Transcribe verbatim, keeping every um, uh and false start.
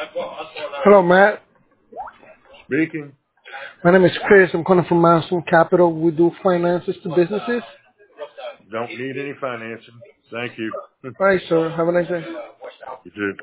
Hello, Matt. Speaking. My name is Chris. I'm calling from Milestone Capital. We do finances to businesses. Don't need any financing. Thank you. All right, sir. Have a nice day. You too.